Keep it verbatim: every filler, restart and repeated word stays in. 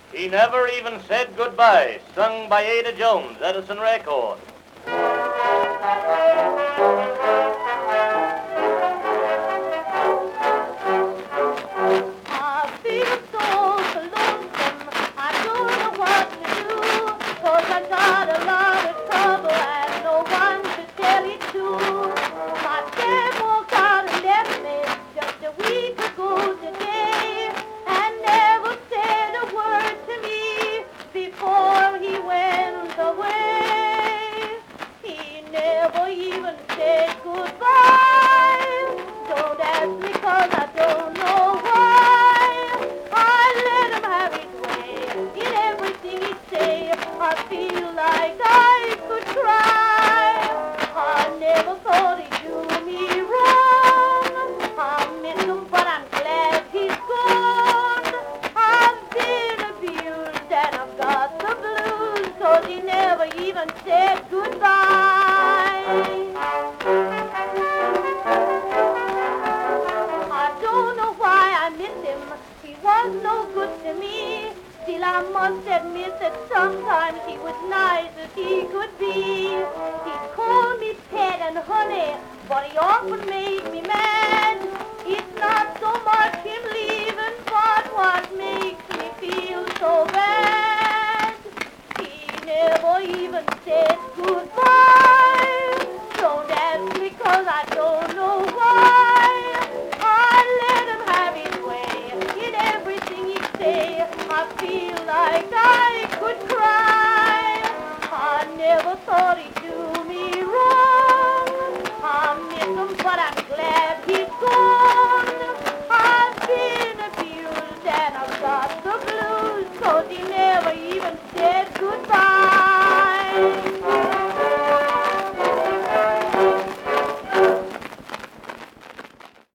He never even said goodbye, sung by Ada Jones, Edison Record. I feel so lonesome, I don't know what to do, 'cause I got a lot of trouble and no one to tell it to. My dad walked out and left me just a week ago today, and never said a word to me before he went away. He never even said goodbye. Don't ask me 'cause I don't know why. I let him have his way in everything he'd say. I feel like I could cry. I never thought he'd do me wrong. I miss him, but I'm glad he's gone. I've been abused and I've got the blues, 'cause he never even said goodbye. I don't know why I miss him. He was no good to me. Still, I must admit that sometimes he was nice as he could be. He called me pet and honey, but he often made me mad. It's not so much him leaving, but what makes me feel so bad. He never even said goodbye. Don't ask me 'cause I don't know why. I let him have his way in everything he'd say. I feel like I could cry. I never thought he'd do me wrong. I miss him, but I'm glad he's gone. I've been abused and I've got the blues, 'cause he never